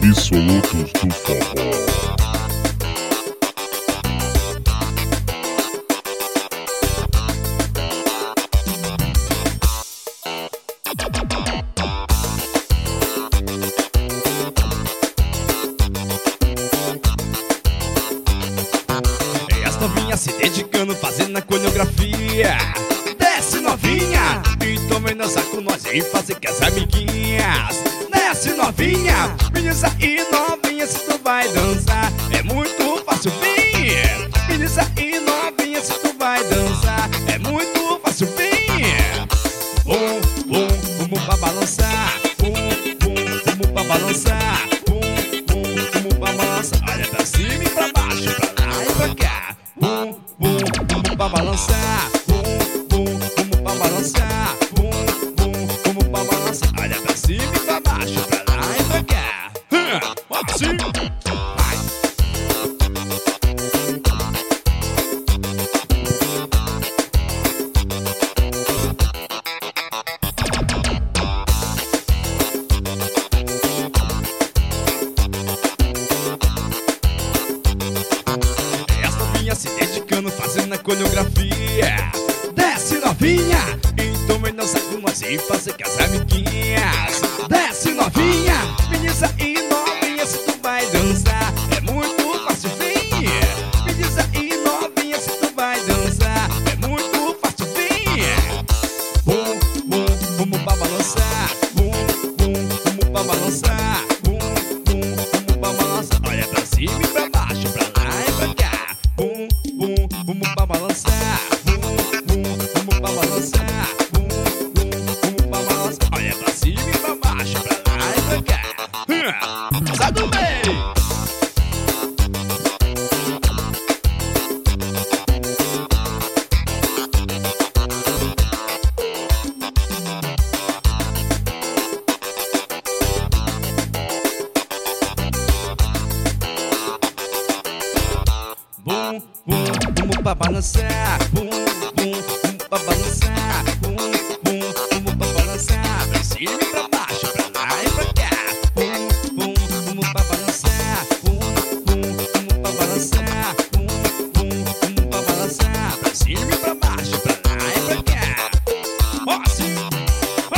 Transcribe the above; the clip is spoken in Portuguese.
absolutos do forró. Novinha se dedicando, fazendo a coreografia. Desce novinha, e também dança com nós e fazer com as amiguinhas. Desce novinha, meninas e novinha, se tu vai dançar é muito fácil, vem. Meninas e novinha, se tu vai dançar é muito fácil, vem. Bum, bum, bum pra balançar. Bum, bum, bum pra balançar. Bum, bum, bum pra balançar. Olha pra cima e pra baixo, pra lá e pra cá. Bum, bum, bum pra balançar. Bum, bum, bum pra balançar. Bum, bum, bum pra balançar. Olha pra cima e pra baixo, pra lá e pra cá. Assim, vai. Se dedicando, fazendo a coreografia. Desce novinha, então vem dançar com nós e fazer com as amiguinhas. Desce novinha, meninas e novinha, se tu vai dançar é muito fácil, vem. Meninas e novinha, se tu vai dançar é muito fácil, vem. Bum, bum, bum pra balançar. Bum, bum, bum pra balançar. Bum, bum, bum pra balançar. Olha pra cima e pra baixo, pra lá e pra cá. Bum, bum, bum pra balançar. Bum, bum, bum pra balançar. Bum, bum, bum pra balançar. Olha pra cima e pra baixo, pra lá e pra cá. Sai do meio. Bum, bum, bum pra balançar. Bum, bum, bum pra balançar. Bum, bum, bum pra balançar. Pra cima e pra baixo, pra lá e pra cá. Bum, bum, bum pra balançar. Bum, bum, bum pra balançar. Bum, bum, bum pra balançar. Pra cima e pra baixo, pra lá e pra cá. Ó assim, ó.